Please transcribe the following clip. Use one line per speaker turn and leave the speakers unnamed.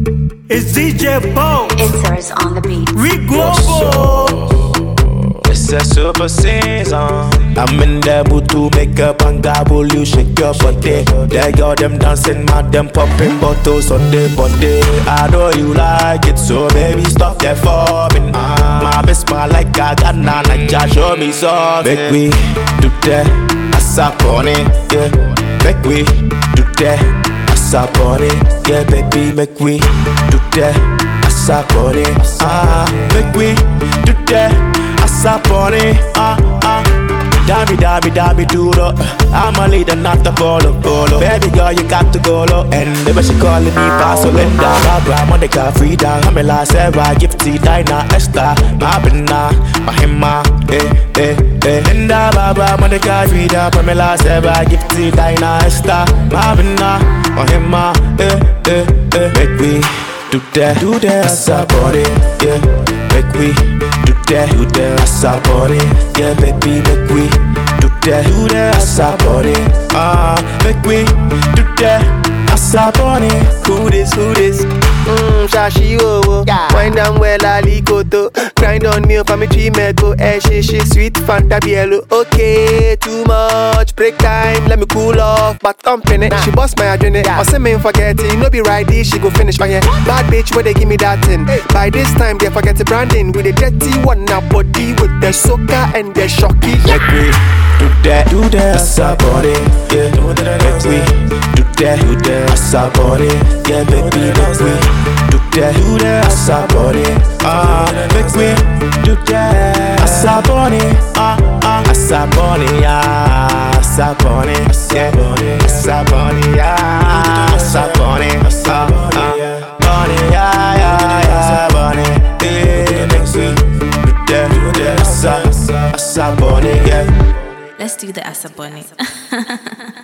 It's DJ Bo.
Insers on the beat.
Rick Global.
It's a super season. I'm in the mood to make up and gobble you, shake your body. They got them dancing, mad them popping bottles on the body. I know you like it, so baby stop there for me. My best man like I got none, like just show me something. Make we do that, as I on it, yeah. Make we do that, as I on it, yeah, baby. Make we do that, as I on it, make we do that. Sapone, Dami, do it. I'm a leader, not a follow. Baby girl, you got to go low. And never she calling me Paso Linda, Barbara, Monica, Frida, Pamela, Sarah, Gifty, Dinah, Esther, Mabina, Mahima, Linda, Barbara, Monica, Frida, Pamela, Sarah, Gifty, Dinah, Esther, Mabina, Mahima, make we do that, Sapone, yeah, make we do that, as I body, yeah, baby, make we do that, as I body, make we do that, as I body.
Who this? Shashi oh, wind down well, Ali Koto. Grind on me for me tree meko. She sweet Fanta Bielo. Okay, too much break time, let me cool off. But company, she bust my adrenaline. I say me forget it, no be right this, she go finish my bad bitch where they give me that thing. By this time they forget the branding with the dirty one now body with the soca and the shocky.
Make we do that, as I body, yeah. Make we do that, as I body, yeah, baby. Make we do that, as I body, make we do that, as I body, as I body, as I body, yeah, as I body, as I body, body, yeah, body, make we do that, as I body, yeah.
Let's do the Asaboni.